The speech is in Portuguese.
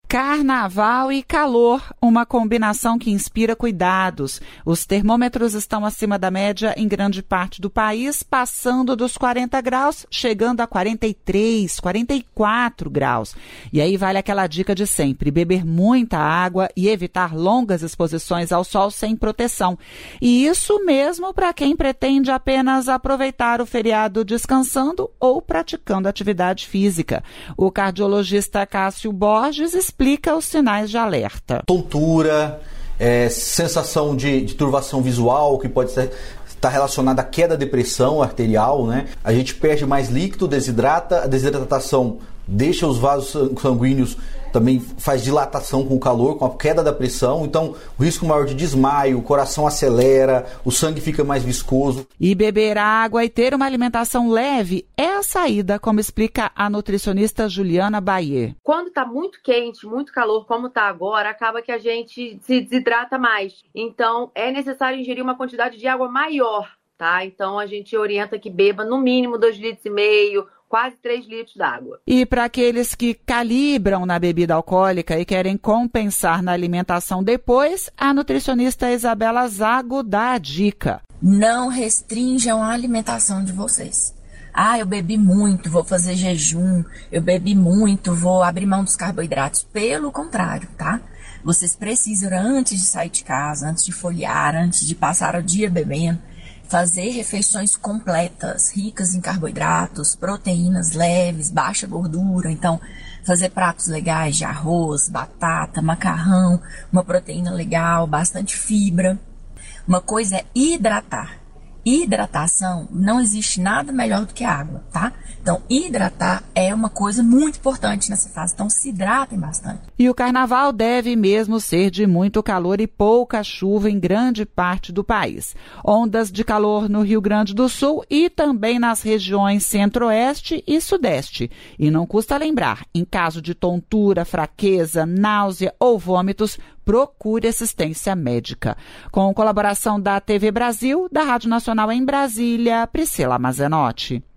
Carnaval e calor, uma combinação que inspira cuidados. Os termômetros estão acima da média em grande parte do país, passando dos 40 graus, chegando a 43, 44 graus. E aí vale aquela dica de sempre, beber muita água e evitar longas exposições ao sol sem proteção. E isso mesmo para quem pretende apenas aproveitar o feriado descansando ou praticando atividade física. O cardiologista Cássio Borges explica os sinais de alerta. Tontura, sensação de turvação visual, que pode estar relacionada à queda da pressão arterial, né? A gente perde mais líquido, desidrata, a desidratação deixa os vasos sanguíneos, também faz dilatação com o calor, com a queda da pressão, então o risco maior de desmaio, o coração acelera, o sangue fica mais viscoso. E beber água e ter uma alimentação leve é a saída, como explica a nutricionista Juliana Bayer. Quando está muito quente, muito calor, como está agora, acaba que a gente se desidrata mais. Então é necessário ingerir uma quantidade de água maior, tá? Então a gente orienta que beba no mínimo 2,5 litros, quase 3 litros d'água. E para aqueles que calibram na bebida alcoólica e querem compensar na alimentação depois, a nutricionista Isabela Zago dá a dica. Não restringam a alimentação de vocês. Eu bebi muito, vou fazer jejum, eu bebi muito, vou abrir mão dos carboidratos. Pelo contrário, tá? Vocês precisam, antes de sair de casa, antes de folhear, antes de passar o dia bebendo, fazer refeições completas, ricas em carboidratos, proteínas leves, baixa gordura. Então, fazer pratos legais de arroz, batata, macarrão, uma proteína legal, bastante fibra. Uma coisa é hidratar. Hidratação, não existe nada melhor do que água, tá? Então, hidratar é uma coisa muito importante nessa fase. Então, se hidratem bastante. E o carnaval deve mesmo ser de muito calor e pouca chuva em grande parte do país. Ondas de calor no Rio Grande do Sul e também nas regiões centro-oeste e sudeste. E não custa lembrar, em caso de tontura, fraqueza, náusea ou vômitos, procure assistência médica. Com colaboração da TV Brasil, da Rádio Nacional em Brasília, Priscila Mazenotti.